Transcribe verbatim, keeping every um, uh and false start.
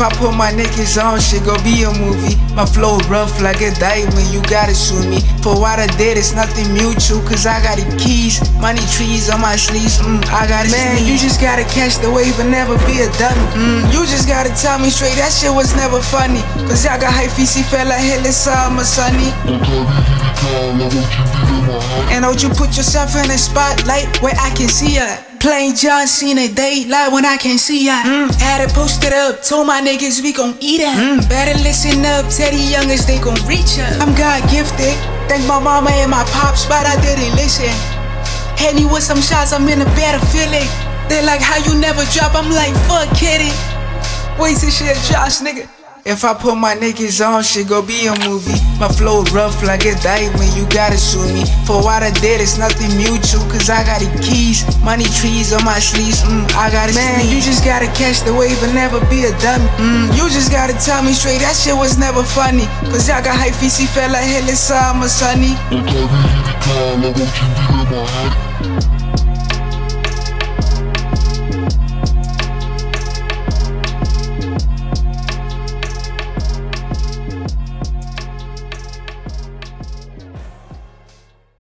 If I put my niggas on, shit gon' be a movie. My flow rough like a diamond, you gotta sue me. For what I did, it's nothing mutual, cause I got the keys. Money trees on my sleeves, mm, I got it. Man, you just gotta catch the wave and never be a dummy. Mm, you just gotta tell me straight, that shit was never funny. Cause I got high feet, fella, hell, it's summer sunny. And don't you put yourself in a spotlight where I can see ya. Plain John Cena daylight when I can't see ya. Mm. Had it posted up, told my niggas we gon' eat ya. Mm. Better listen up, Teddy Youngers, they gon' reach ya. I'm God gifted, thank my mama and my pops, but I didn't listen. Hit me with some shots, I'm in a better feeling. They like how you never drop, I'm like fuck kidding. Waste of shit, Josh nigga. If I put my niggas on, shit gon' be a movie. My flow rough like a diamond, you gotta sue me. For what I did, it's nothing mutual, cause I got the keys. Money trees on my sleeves, mm, I got it. Man, you just gotta catch the wave and never be a dummy. Mm, you just gotta tell me straight, that shit was never funny. Cause I got high feet, fella, hell, it's summer sunny.